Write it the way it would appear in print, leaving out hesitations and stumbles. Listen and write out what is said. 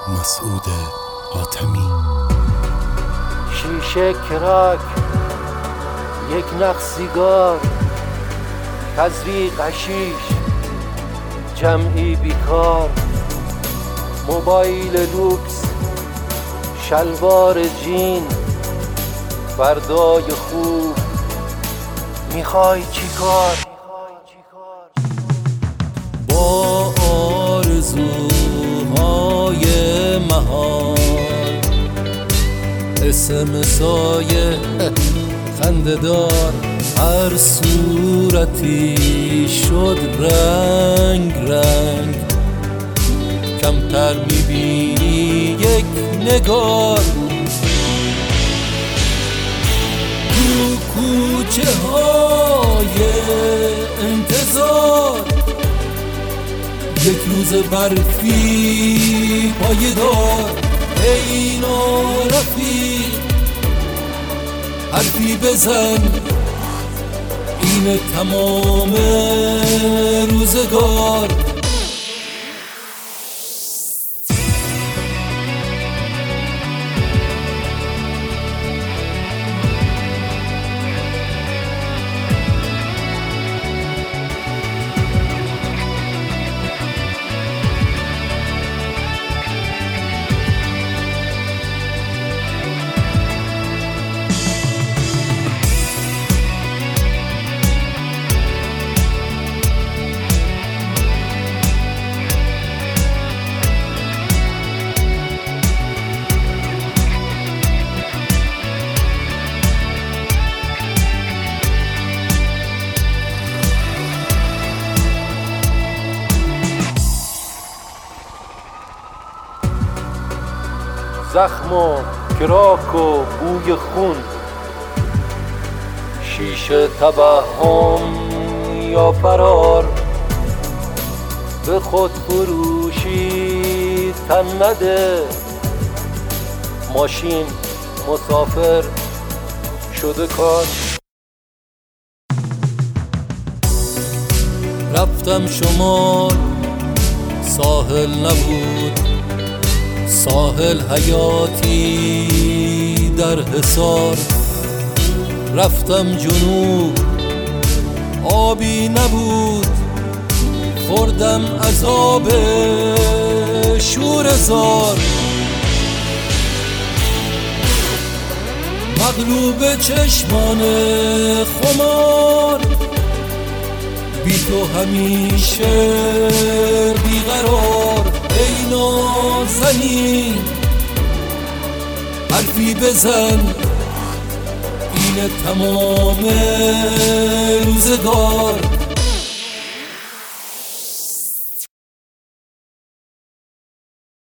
مسعود حاتمی. شیشه کراک، یک نخ سیگار، تزریق حشیش، جمعی بیکار، موبایل لوکس، شلوار جین، فردای خوب، میخوای چی کار؟ با آرزوهای مهار، اسمسای خنده‌دار، هر صورتی شد رنگ رنگ، کمتر میبینی یک نگار. تو کوچه های انتظار، یک روز برفی پایدار. ای نارفیق حرفی بزن، این تمام روزگار. زخم و کراک و بوی خون، شیشه توهم یا فرار، به خود فروشی تن نده. ماشین مسافر شده کار. رفتم شمال، ساحل نبود، ساحل حیاتی در حصار. رفتم جنوب، آبی نبود، خوردم عذاب شوره‌زار. مغلوب چشمان خمار، بی تو همیشه بیقرار. ای نازنین حرفی بزن، این تمام روزگار.